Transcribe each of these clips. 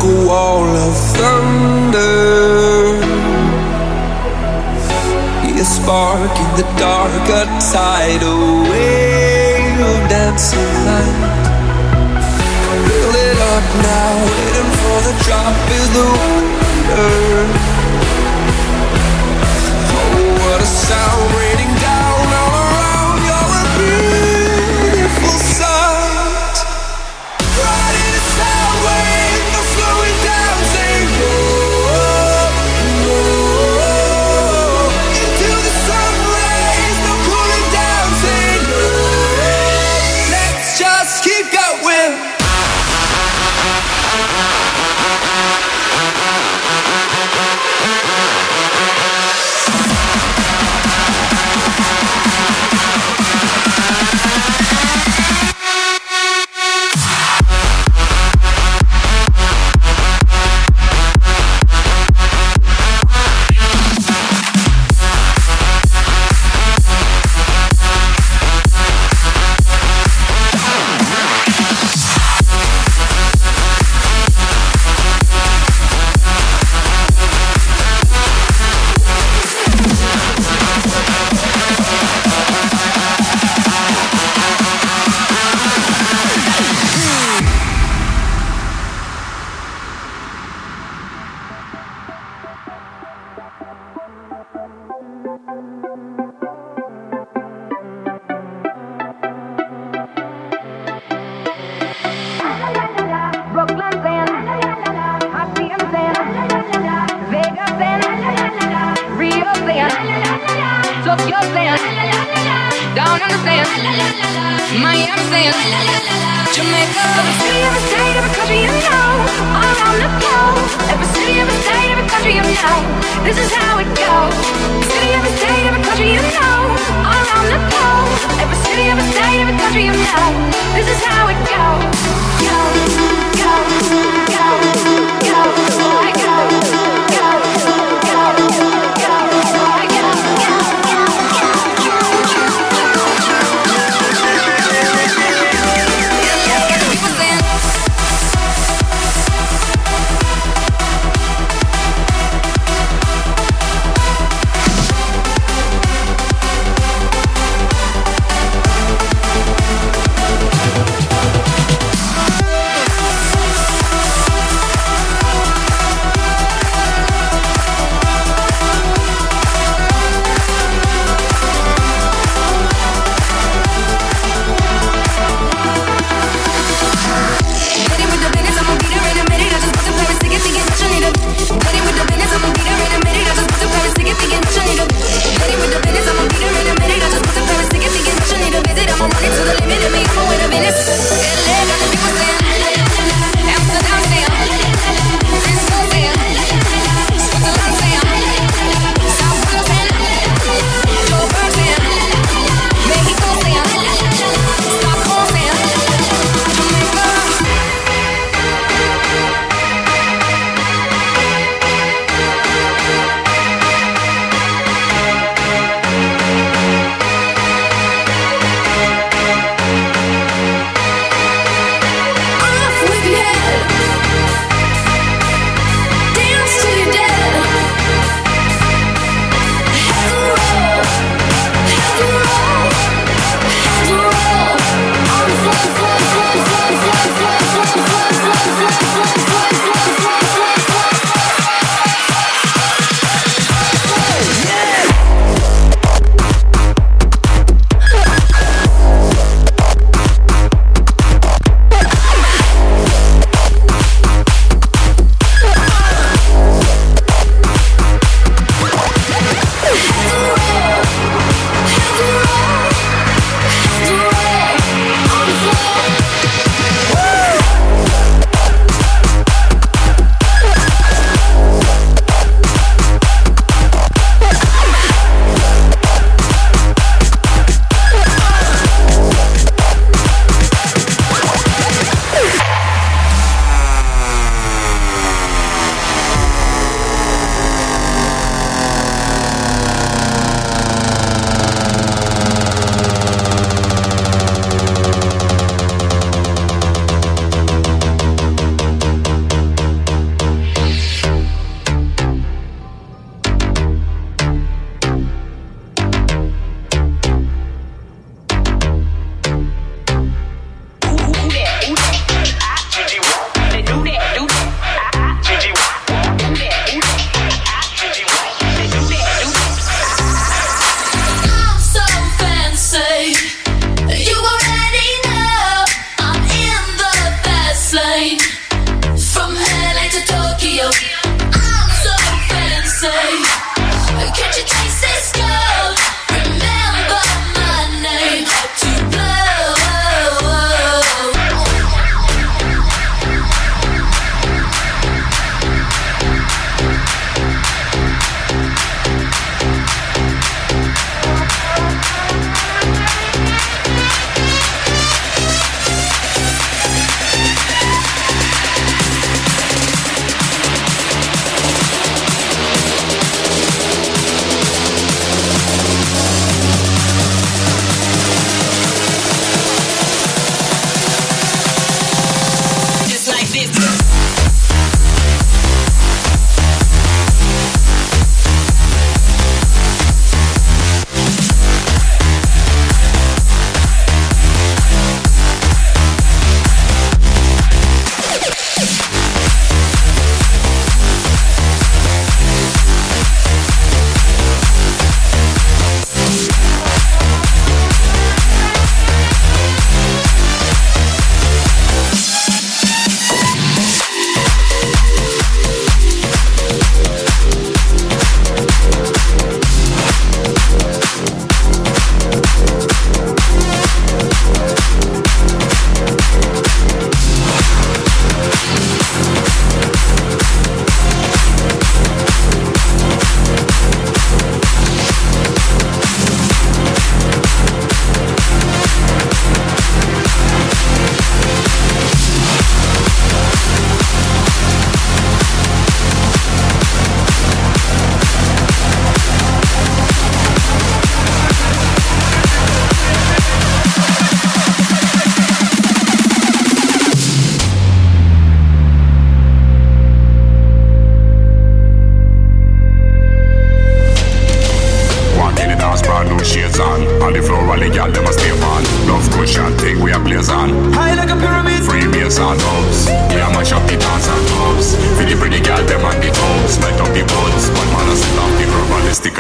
a wall of thunder. A spark in the dark, a tidal wave of dancing light. Fill it up now, waiting for the drop is the wonder. Oh, what a sound raining down all around. You're a beautiful sight. Riding a sound wave, no slowing down, saying no, no. Into the sun rays, no cooling down, saying no. Let's just keep going.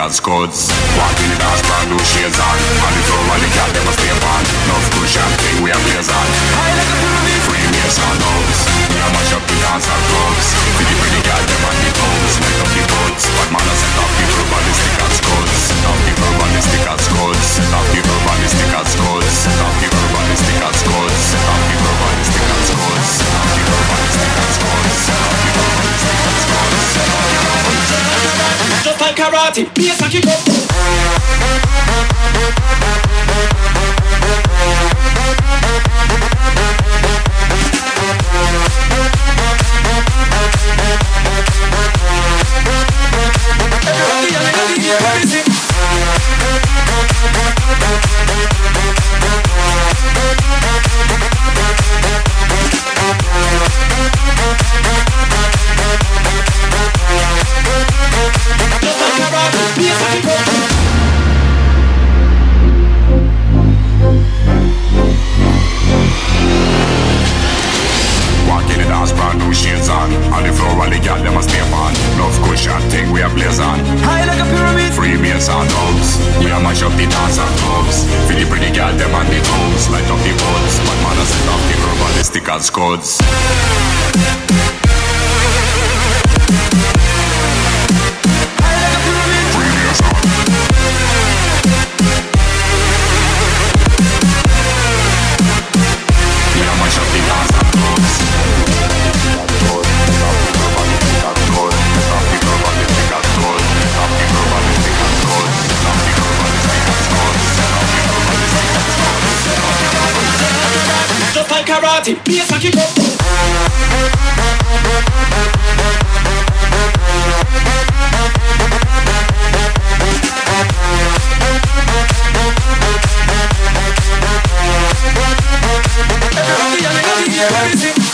and scuds. Walk in the dance, brand new shades on. On the floor while the cat them a stay on. Enough cushion thing we a blaze on. High like a pyramid. Free me a sound house. We a mash up the dance and clubs. For the pretty cat them on the toes. Light up the buds. But man a set off the ballistic and scuds. Off the ballistic and scuds. Off the ballistic and scuds. Off the ballistic and scuds. Off the ballistic and scuds. Off the ballistic and scuds. Off the ballistic and scuds. Just like karate, bass and kick up. Everybody, what is it? Walk in the dance, brand new shades on. On the floor while the gal them a stay on. Enough cushion thing we a blaze on. High like a pyramid. Free me a sound house. We a mash up the dance and clubs. For the pretty gal them on the toes. Light up the buds. But man a set off the ballistic and scuds. Just like karate, bass and kick up. Everybody, what is it?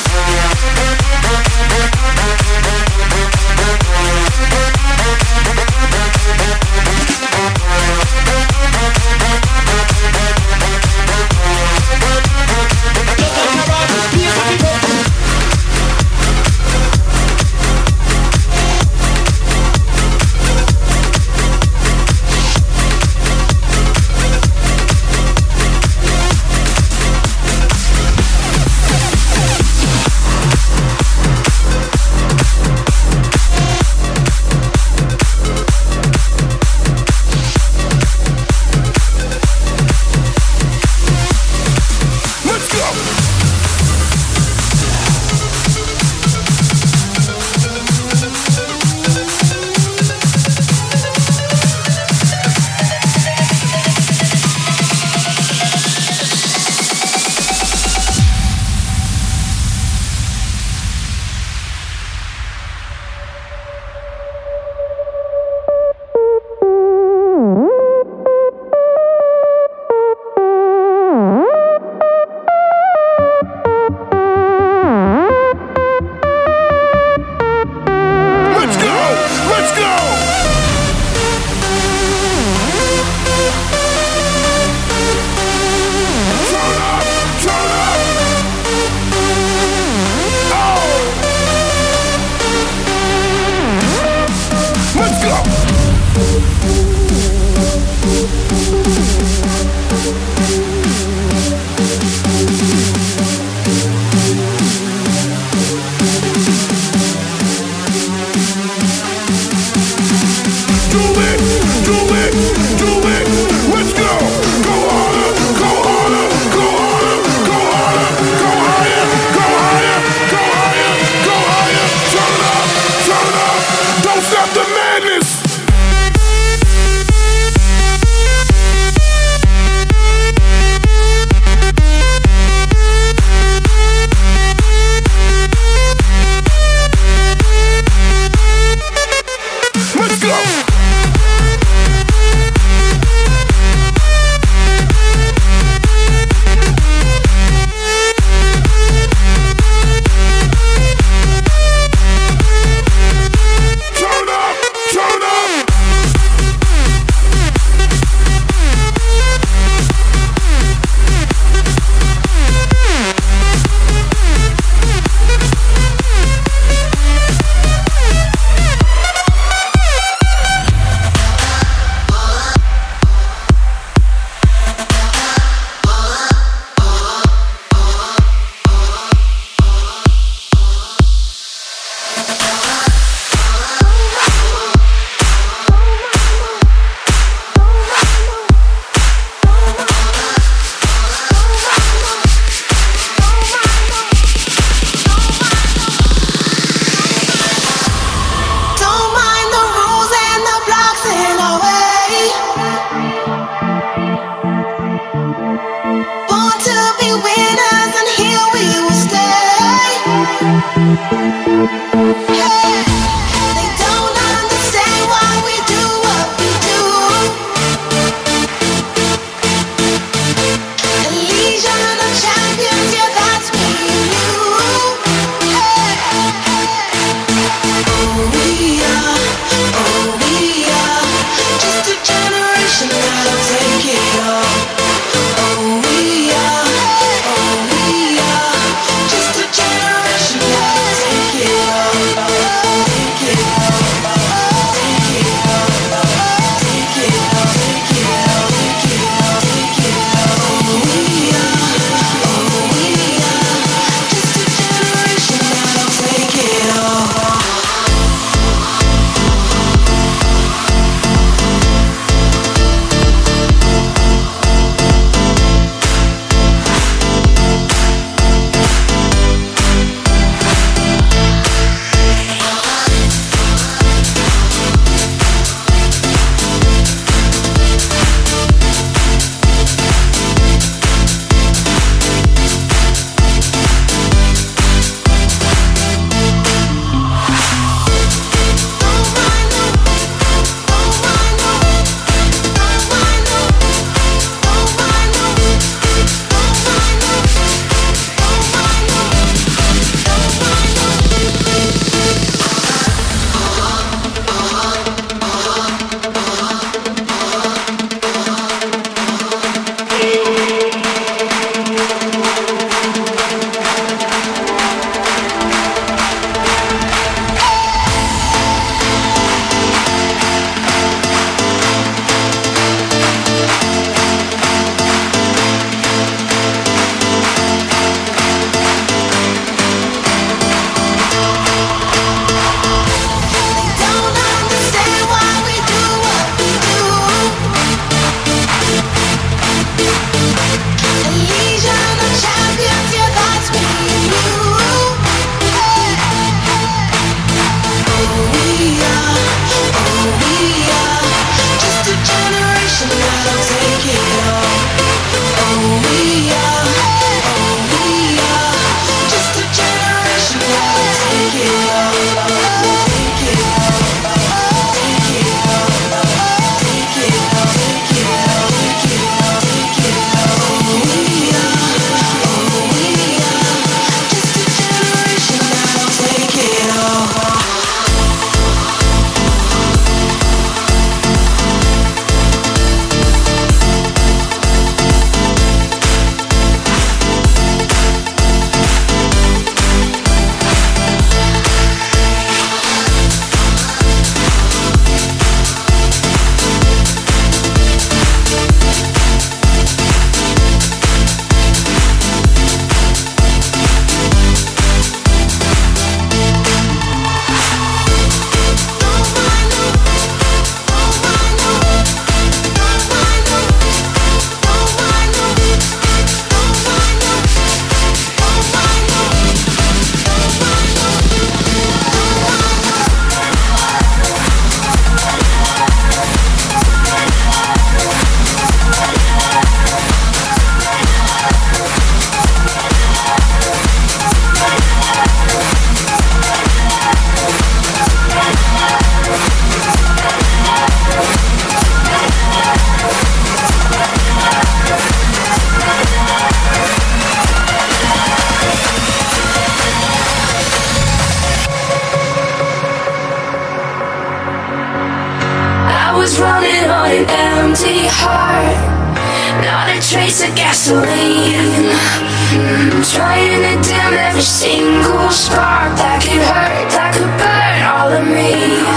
living on an empty heart. Not a trace of gasoline. Trying to dim every single spark that could hurt, that could burn all of me.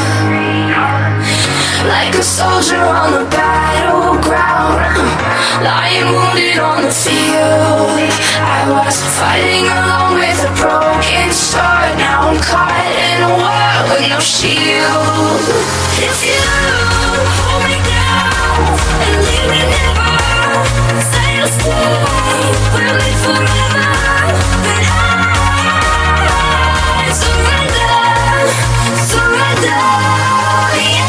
Like a soldier on the battleground, lying wounded on the field. I was fighting along with a broken sword. Now I'm caught in a war with no shield. If you hold me down and leave me never, say you'll stay with me forever, then I surrender, surrender, yeah.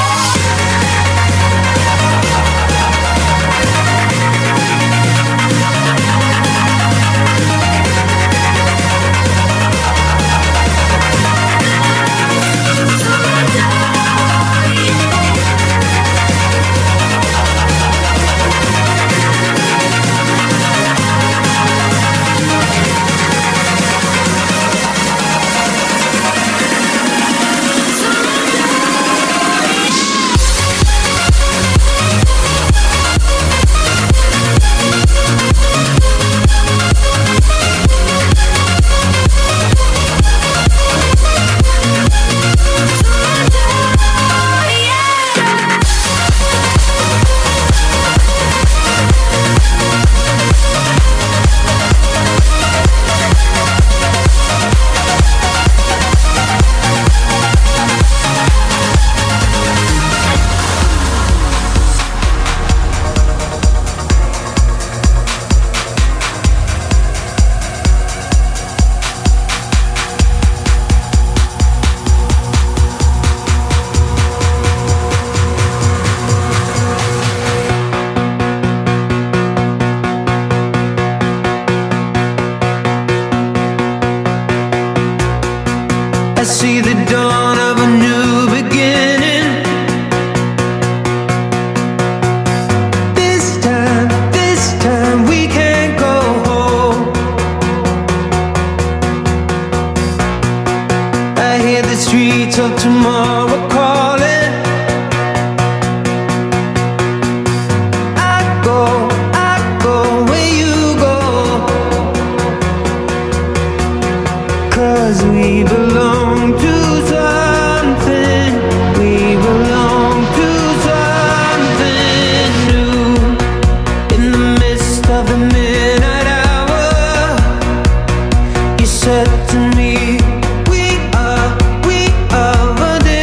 I see the dawn of a new beginning. This time we can't go home. I hear the streets of tomorrow calling. I go where you go. 'Cause we belong to something. We belong to something new. In the midst of the midnight hour, you said to me, we are a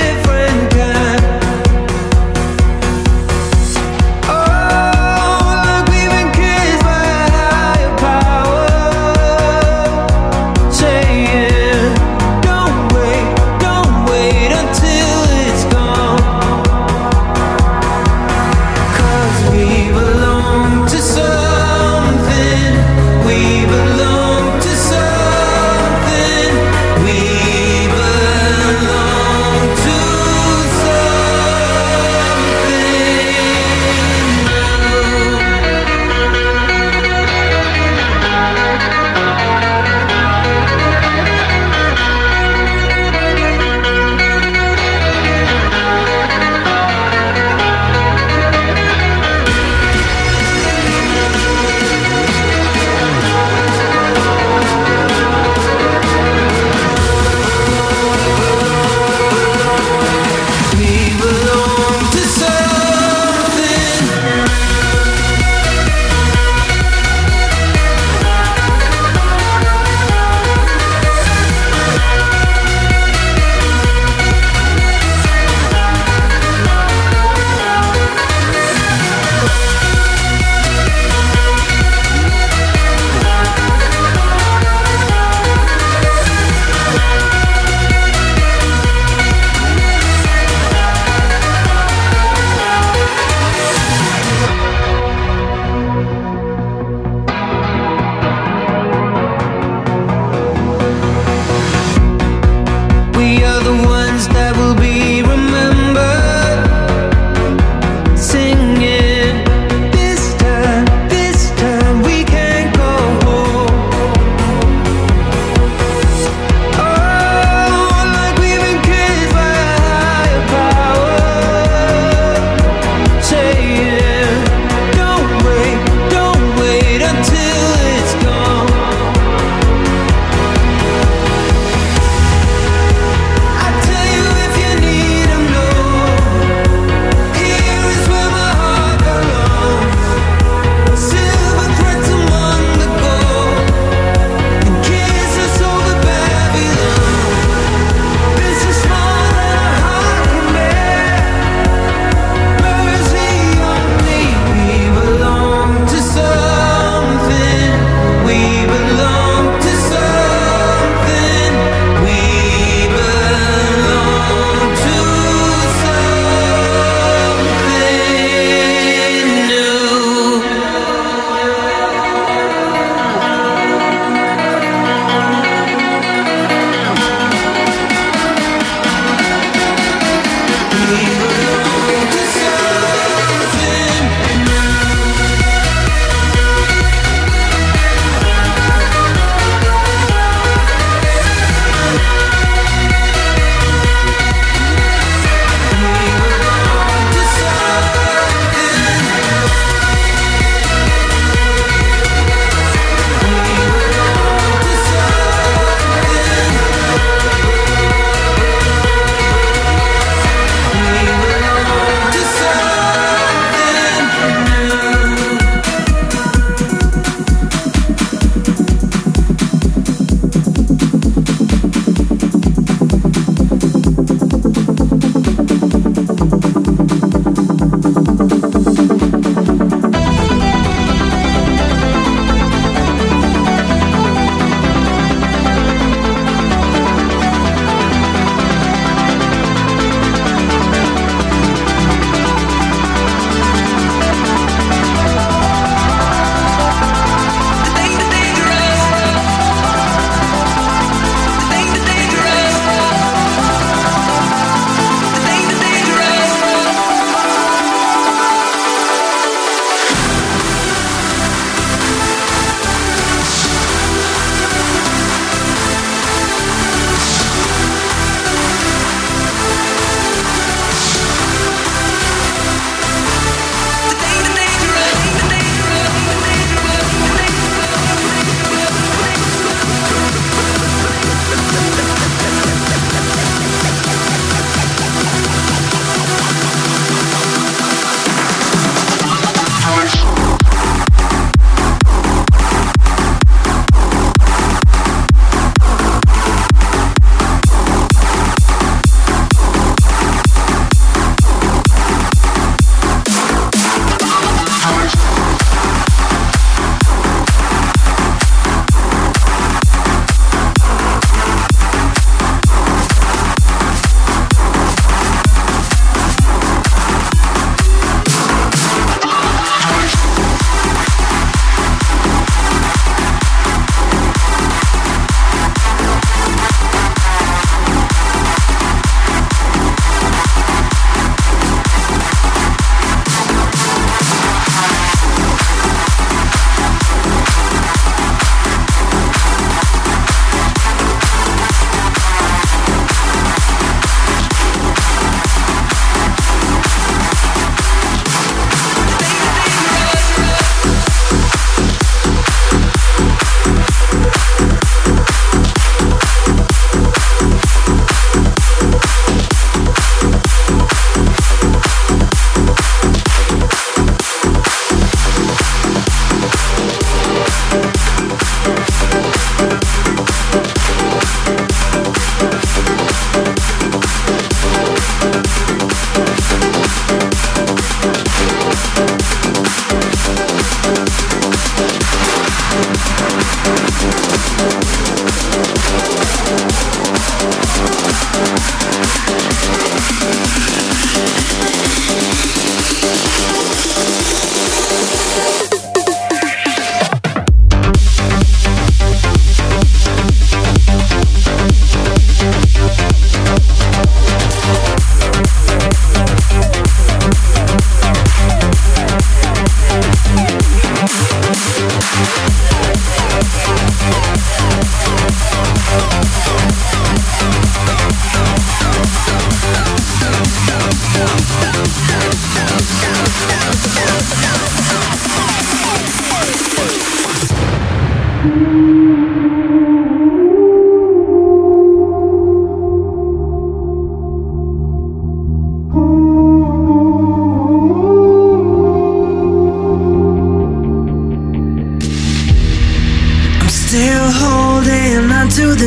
the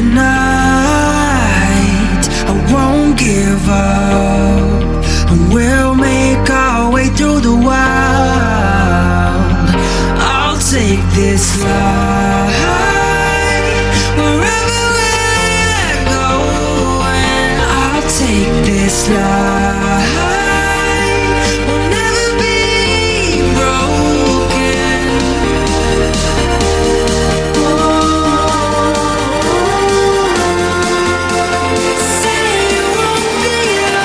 night. I won't give up, and we'll make our way through the wild. I'll take this life wherever we're going. I'll take this life. We'll never be broken. Say you won't be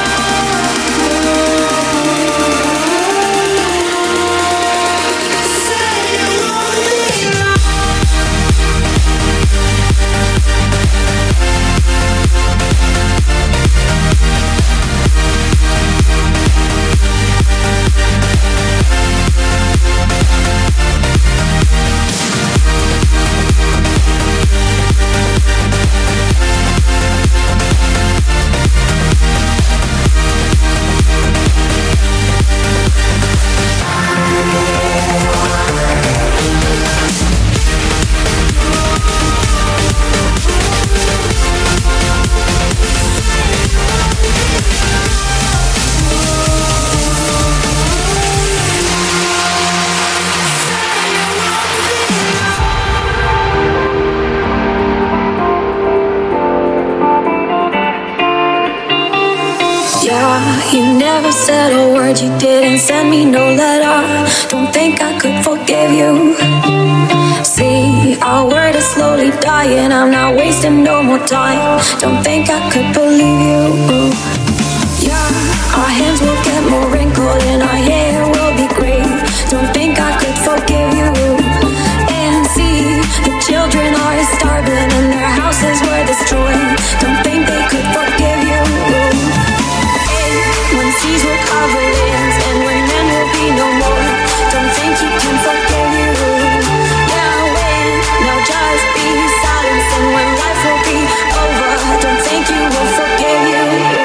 You never said a word, you didn't send me no letter. Don't think I could forgive you. See, our word is slowly dying, I'm not wasting no more time. Don't think I could believe you. Yeah, our hands will get more wrinkled and our hair will be gray. Don't think I could forgive you. And see, the children are starving and their houses were destroyed. Don't think they could forgive you. When seas will cover lands and when men will be no more, don't think you can forgive you. Yeah, when now just be silence and when life will be over, don't think you will forgive you.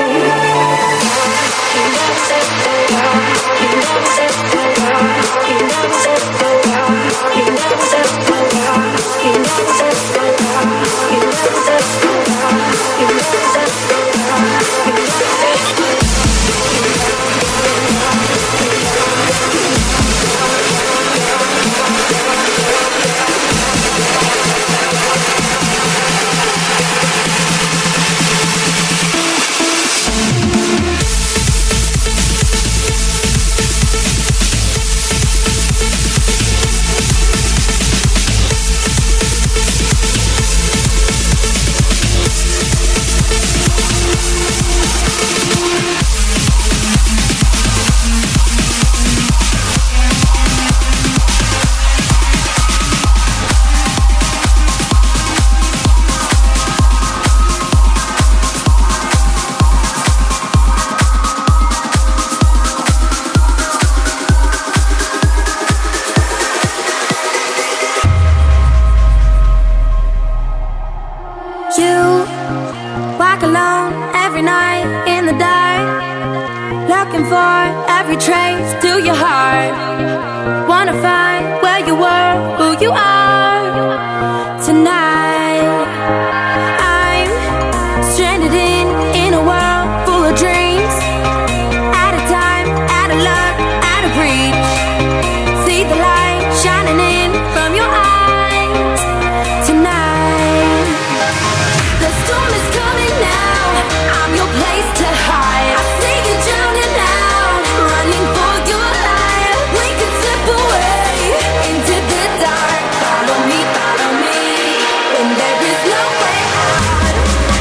looking for every trace to your heart. Wanna find where you were, who you are tonight. I'm stranded in a world full of dreams. Out of time, out of luck, out of reach. See the light shining in from your eyes tonight. The storm is coming now. I'm your place to hide. I see you drowning out, running for your life. We could slip away into the dark. Follow me, when there is no way out.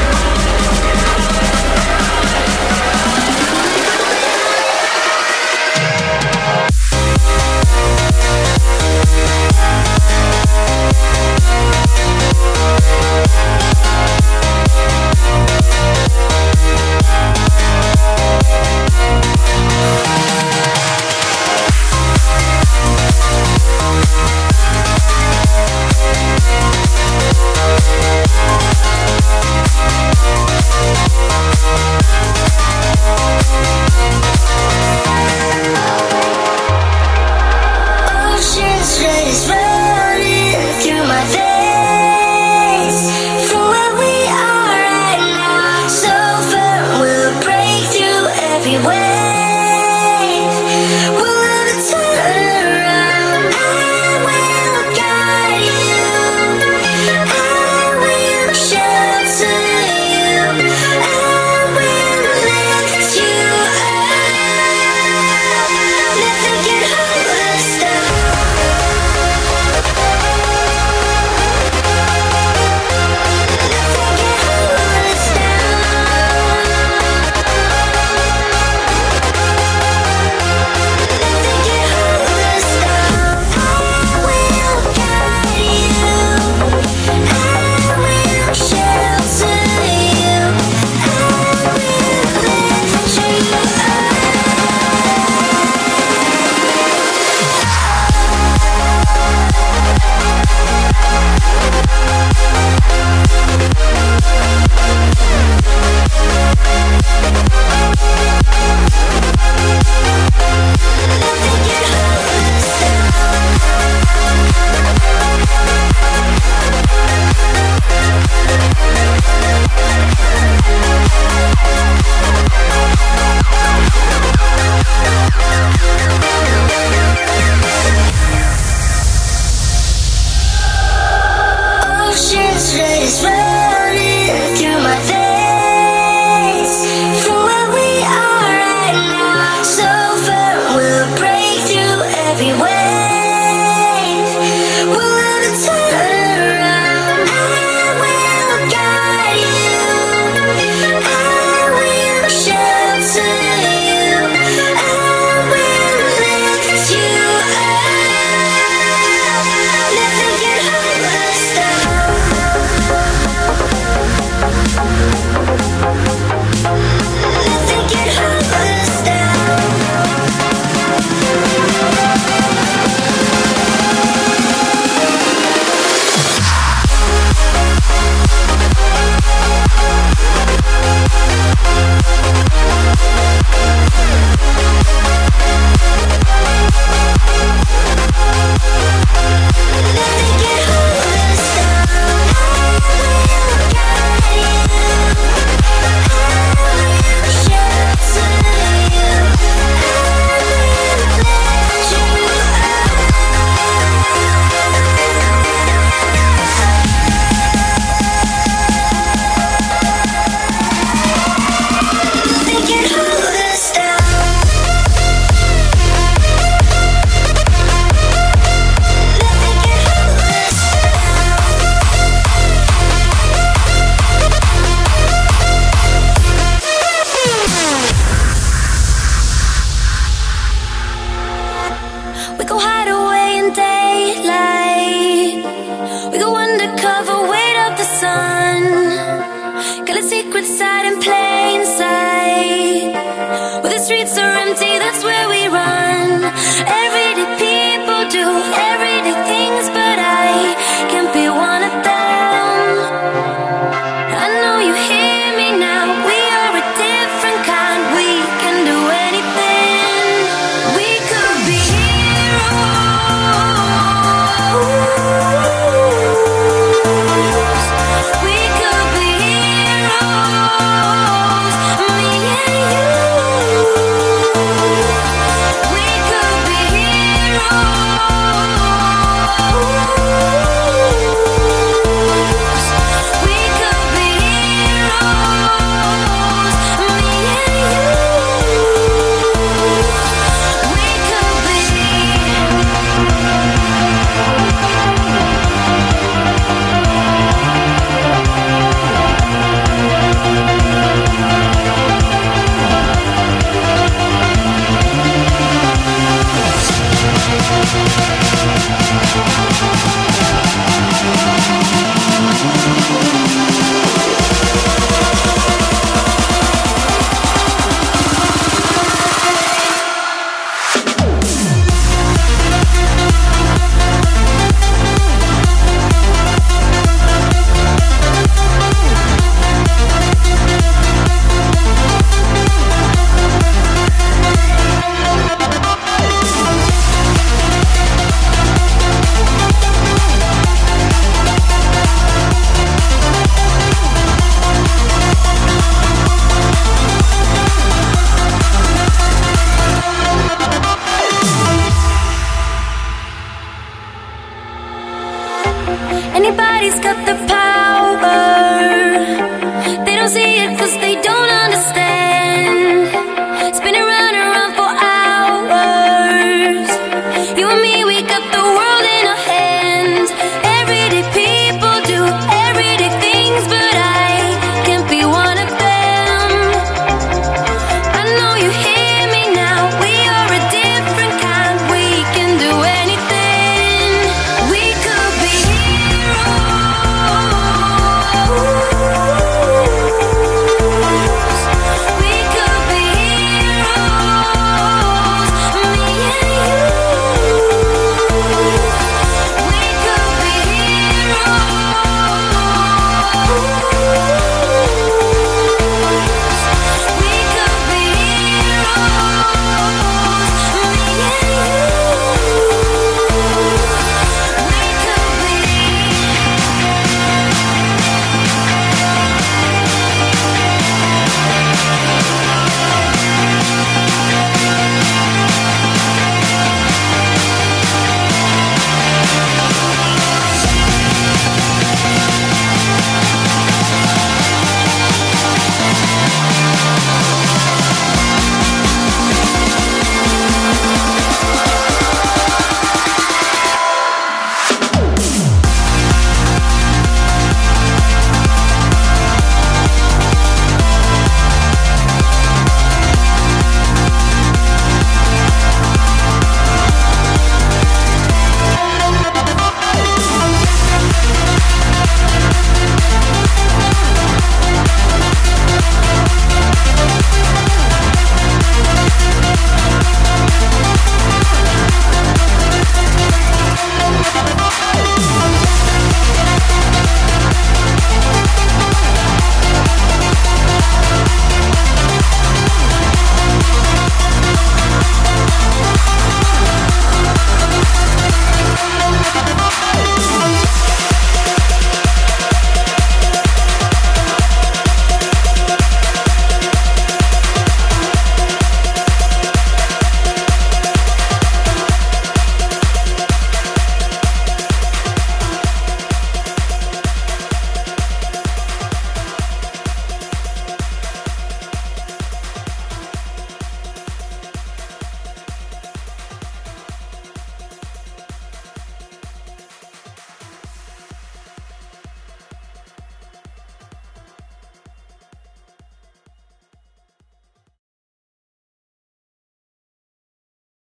Ocean's rays running through my veins. From where we Anybody's got the power.